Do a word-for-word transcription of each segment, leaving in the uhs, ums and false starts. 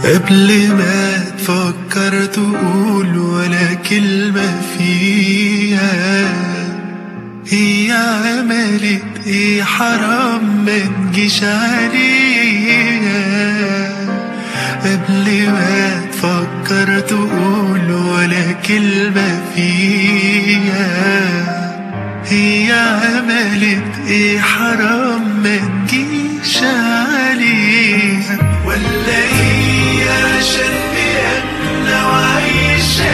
قبل ما تفكر تقول ولا كلمة فيها، هي عملت ايه حرام ما تجيش عليها. قبل ما تفكر تقول ولا كلمة فيها، هي عملت ايه حرام ما تجيش عليها. ولا هي عشان بأمنة وعايشة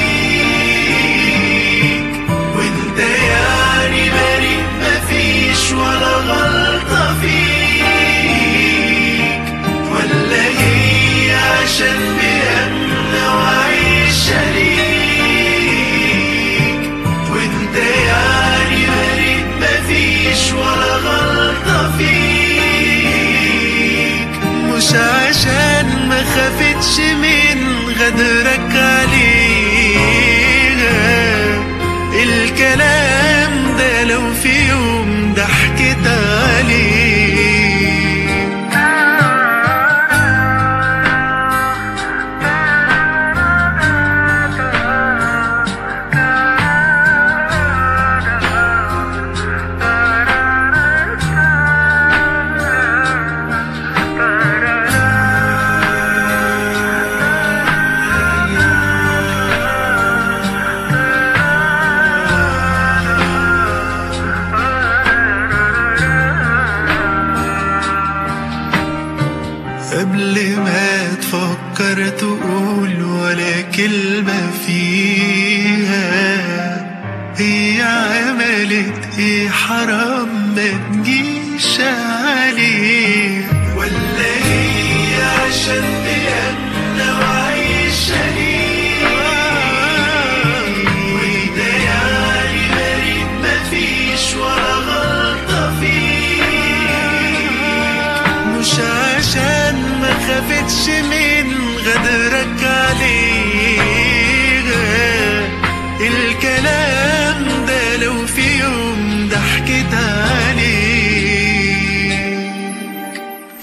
ليك وانت يعني بريء مفيش ولا غلطة فيك. ولا هي عشان بأمنة وعايشة ليك وانت يعني بريء مفيش ولا غلطة فيك. مش عشان ما خافتش من غدرك عليها، الكلام ده لو في يوم ضحكت عليه. قبل ما تفكر تقول ولا كلمة فيها، هي عملت ايه حرام ما تجيش عليه. ولا هي عشان بأمنة وعايشة ليك وانت يعني بريء مفيش ولا غلطة فيك. مش عشان ما خافتش من